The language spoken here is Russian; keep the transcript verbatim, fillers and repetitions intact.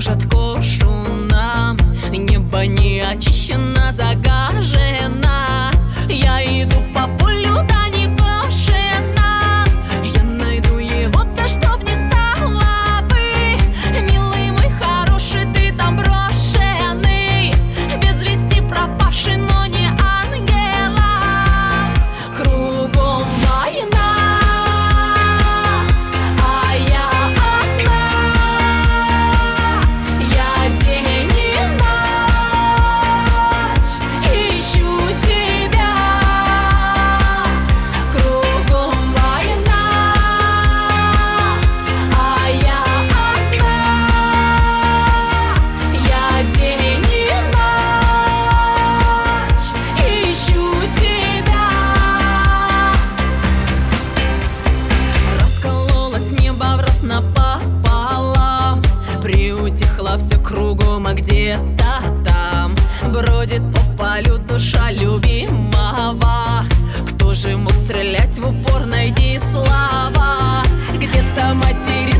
служат коршунам. Небо не очищено, загажено. Я иду по полю, да не кошено. Я найду его, да чтоб не стало бы. Милый мой хороший, ты там брошенный, без вести пропавший, но не ангелов. Кругом война, а я одна. Я день и ночь ищу тебя. Кругом война, а я одна. Я день и ночь ищу тебя. Раскололось небо враз напополам, приутихло все кругом, а где-то там бродит по полю душа любимого. Кто же мог стрелять в упор, найди слова. Где-то матери